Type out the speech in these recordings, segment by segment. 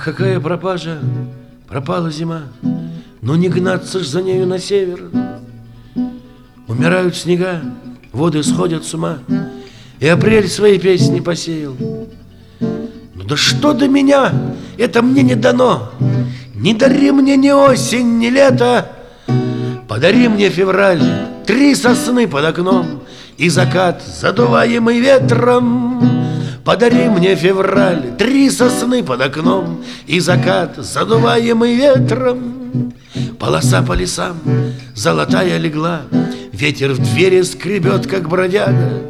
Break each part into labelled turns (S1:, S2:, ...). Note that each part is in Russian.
S1: Эх, какая пропажа, пропала зима, но не гнаться ж за нею на север. Умирают снега, воды сходят с ума, и апрель свои песни посеял. Ну да что до меня, это мне не дано. Не дари мне ни осень, ни лето. Подари мне февраль, 3 сосны под окном и закат, задуваемый ветром. Подари мне февраль, 3 сосны под окном и закат, задуваемый ветром. Полоса по лесам, золотая легла, ветер в двери скребет, как бродяга.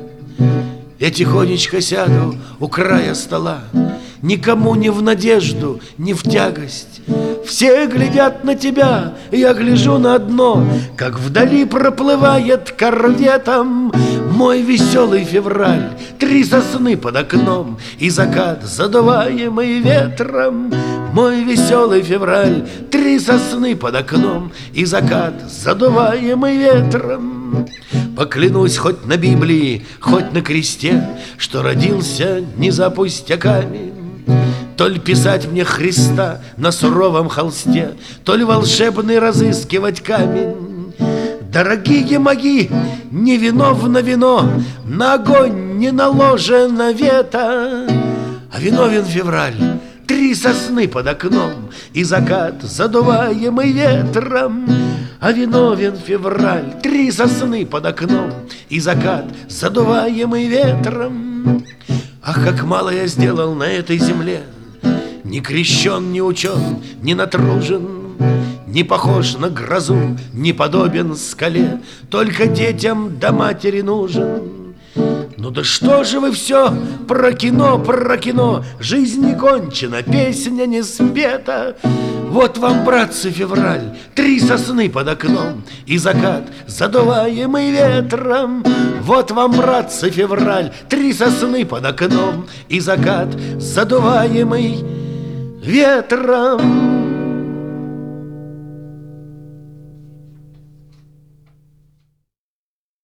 S1: Я тихонечко сяду у края стола, никому не в надежду, не в тягость. Все глядят на тебя, я гляжу на дно, как вдали проплывает корветом мой веселый февраль. 3 сосны под окном и закат, задуваемый ветром. Мой веселый февраль, 3 сосны под окном и закат, задуваемый ветром. Поклянусь хоть на Библии, хоть на кресте, что родился не за пустяками. То ли писать мне Христа на суровом холсте, то ли волшебный разыскивать камень. Дорогие мои, невиновно вино, на огонь не наложено вето. А виновен февраль, 3 сосны под окном и закат, задуваемый ветром. А виновен февраль, 3 сосны под окном и закат, задуваемый ветром. Ах, как мало я сделал на этой земле, не крещен, не учен, не натружен, не похож на грозу, не подобен скале, только детям да матери нужен. Ну да что же вы все про кино, жизнь не кончена, песня не спета. Вот вам, братцы, февраль, 3 сосны под окном и закат, задуваемый ветром. Вот вам, братцы, февраль, 3 сосны под окном и закат, задуваемый ветром.